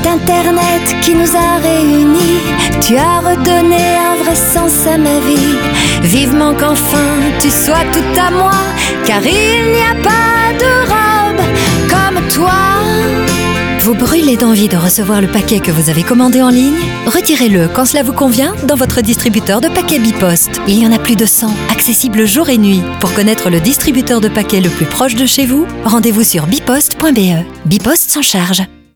Internet qui nous a réunis. Tu as redonné un vrai sens à ma vie. Vivement qu'enfin tu sois tout à moi, car il n'y a pas de robe comme toi. Vous brûlez d'envie de recevoir le paquet que vous avez commandé en ligne? Retirez-le quand cela vous convient dans votre distributeur de paquets Bipost. Il y en a plus de 100, accessibles jour et nuit. Pour connaître le distributeur de paquets le plus proche de chez vous, rendez-vous sur bipost.be. Bipost sans charge.